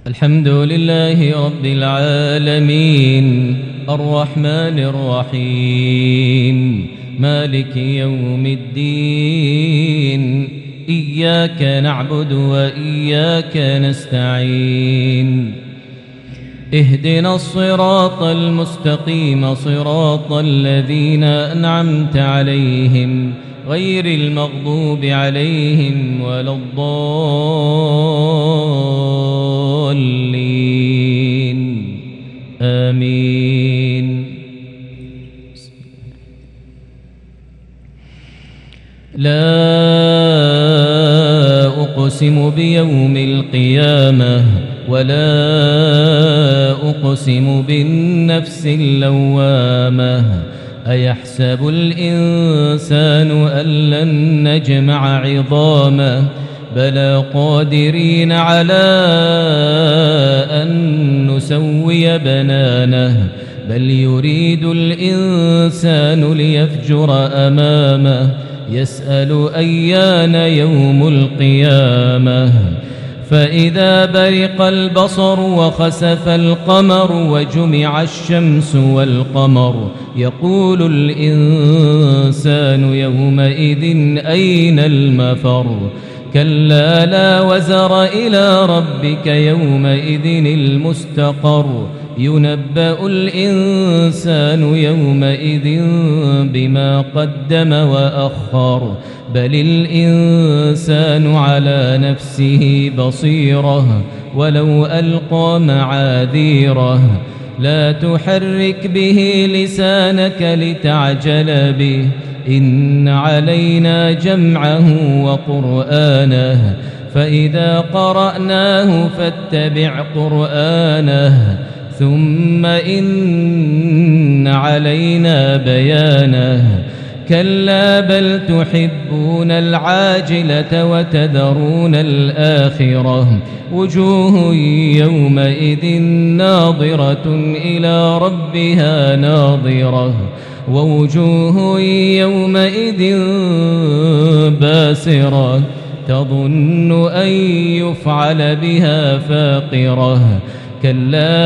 الحمد لله رب العالمين الرحمن الرحيم مالك يوم الدين إياك نعبد وإياك نستعين اهدنا الصراط المستقيم صراط الذين أنعمت عليهم غير المغضوب عليهم ولا الضالين آمين. لا أقسم بيوم القيامة ولا أقسم بالنفس اللوامة أيحسب الإنسان أن لن نجمع عظامه بلى قادرين على أن نسوي بنانه بل يريد الإنسان ليفجر أمامه يسأل أيان يوم القيامة فإذا برق البصر وخسف القمر وجمع الشمس والقمر يقول الإنسان يومئذ أين المفر كلا لا وزر إلى ربك يومئذ المستقر ينبأ الإنسان يومئذ بما قدم وأخر بل الإنسان على نفسه بصيرة ولو ألقى معاذيره لا تحرك به لسانك لتعجل به إن علينا جمعه وقرآنه فإذا قرأناه فاتبع قرآنه ثم إن علينا بيانه كلا بل تحبون العاجلة وتذرون الآخرة وجوه يومئذ ناظرة إلى ربها ناظرة ووجوه يومئذ باسرة تظن أن يفعل بها فاقرة كلا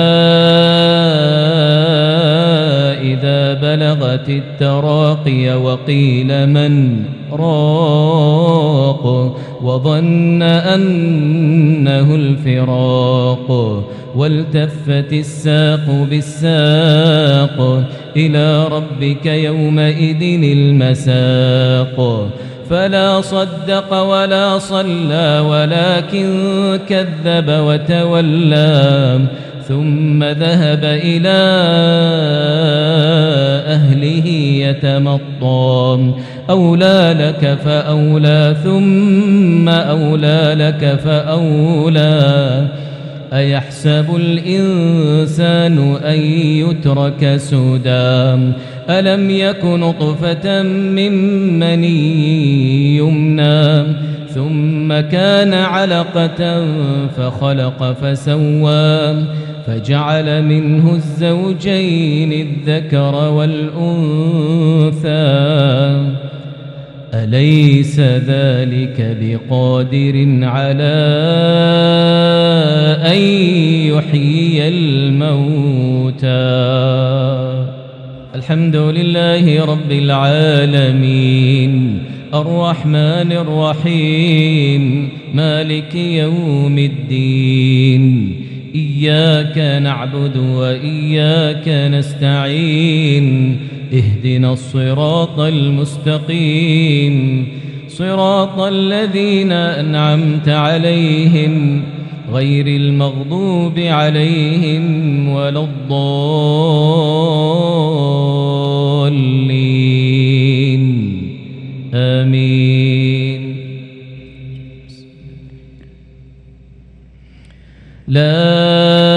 إذا بلغت التراقي وقيل من راق وظن أنه الفراق والتفت الساق بالساق إلى ربك يومئذ المساق فلا صدق ولا صلى ولكن كذب وتولى ثم ذهب إلى أهله يتمطى أولى لك فأولى ثم أولى لك فأولى أيحسب الإنسان أن يترك سدى ألم يك نطفة من مني يمنى ثم كان علقة فخلق فسوى فجعل منه الزوجين الذكر والأنثى أليس ذلك بقادر على أن يحيي الموتى الحمد لله رب العالمين الرحمن الرحيم مالك يوم الدين إياك نعبد وإياك نستعين اهدنا الصراط المستقيم صراط الذين أنعمت عليهم غير المغضوب عليهم ولا الضالين آمين. لا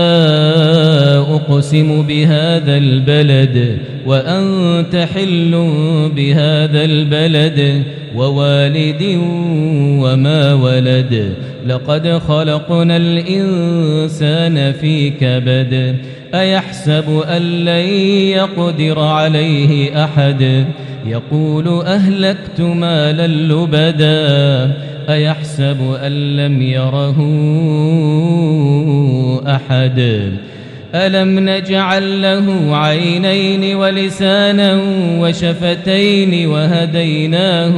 أقسم بهذا البلد وأنت حل بهذا البلد ووالد وما ولد لقد خلقنا الإنسان في كبد أيحسب أن لن يقدر عليه أحد يقول أهلكت مالا لبدا أيحسب أن لم يره أحد ألم نجعل له عينين ولسانا وشفتين وهديناه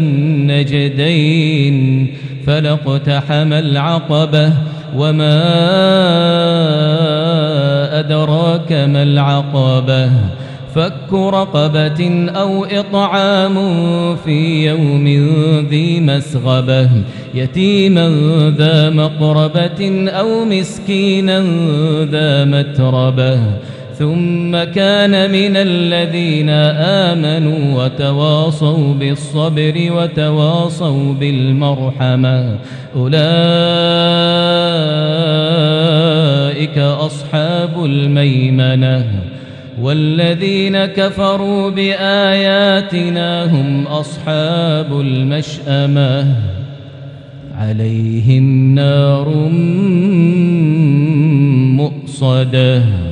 النجدين فلاقتحم العقبة وما أدراك ما العقبة فك رقبة أو إطعام في يوم ذي مسغبة يتيما ذا مقربة أو مسكينا ذا متربة ثم كان من الذين آمنوا وتواصوا بالصبر وتواصوا بالمرحمة أولئك أصحاب الميمنة والذين كفروا بآياتنا هم أصحاب المشأمة عليهم نار مؤصدة